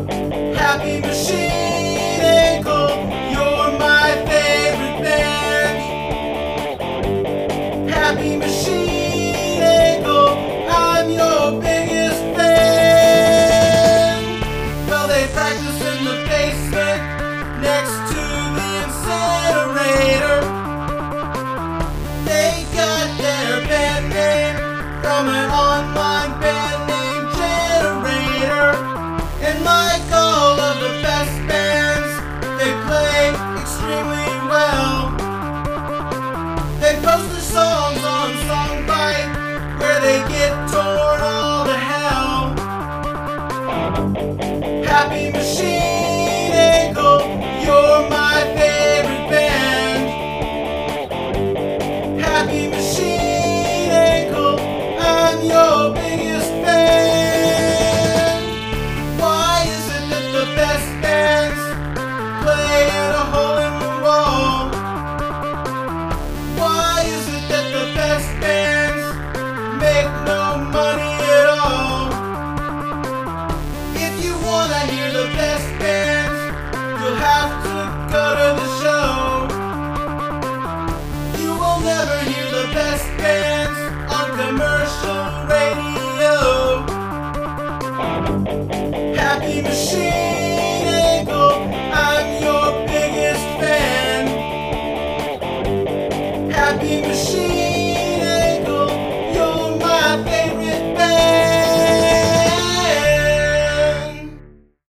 Happy Machine Ankle, you're my favorite band. Happy Machine Ankle, I'm your biggest fan. Well, they practice in the basement next to the incinerator. They got their band name from an online band named Generator. And like all of the best bands, they play extremely well. They post their songs on Songbyte, where they get torn all to hell. Happy Machine Ankle, you're my favorite band. Happy Machine Ankle, I'm your biggest fan. Why is it that the best bands play in a hole in the wall? Why is it that the best bands make no money at all? If you wanna hear the best bands, you'll have to go to the show. You will never hear the best bands on commercial radio. Happy Machine Ankle, I'm your biggest fan. Happy Machine